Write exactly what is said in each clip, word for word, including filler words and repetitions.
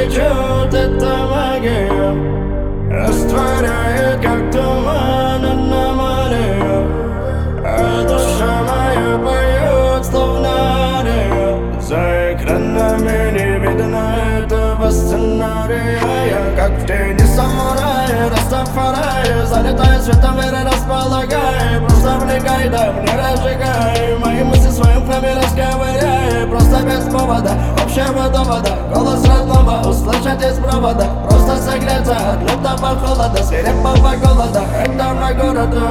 течет эта магия, растворяет, как туман, аномалия. А душа моя поет, словно ария. За экранами не видно этого сценария. Я как в тени самурая, растафарая, залетая светом веры, располагая. Просто вникай, да мне разжигай, мои мысли в своем храме расковыряй. Просто без повода, общего довода, голос родного услышать из провода. Просто согреться от лютого холода, свирепого голода этого города.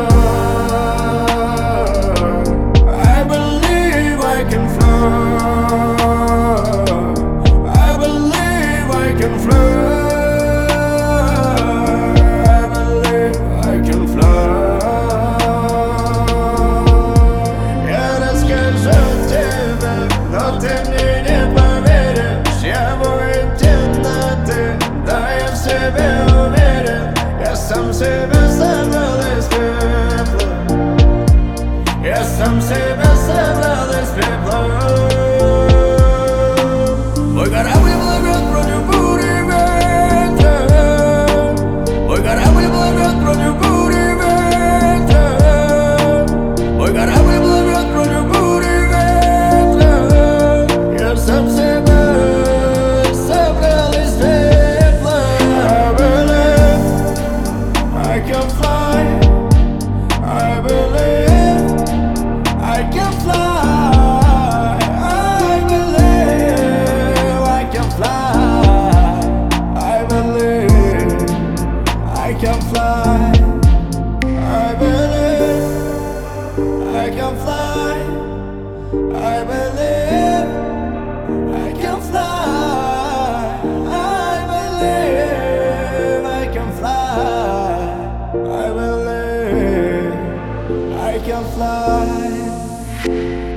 I believe I can fly, I believe I can fly, I believe I can fly. Я расскажу тебе, но ты мне не поверишь. Я воин темноты, да я в себе уверен. Я сам себя собрал из пепла, я сам себя собрал из пепла. Мой корабль плывет против бури ветра, мой корабль плывет против бури ветра, мой корабль плывет против бури ветра. Я сам себя собрал из пепла. I believe I can fly, I believe I can fly, I believe I can fly, I believe I can fly, I believe I can fly, I believe I can fly, I believe I can fly, I believe I can fly.